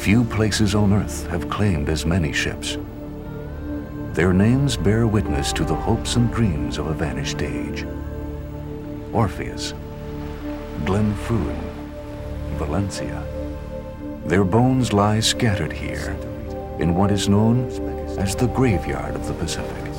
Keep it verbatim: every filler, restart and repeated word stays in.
Few places on Earth have claimed as many ships. Their names bear witness to the hopes and dreams of a vanished age. Orpheus, Glenfruin, Valencia. Their bones lie scattered here in what is known as the graveyard of the Pacific.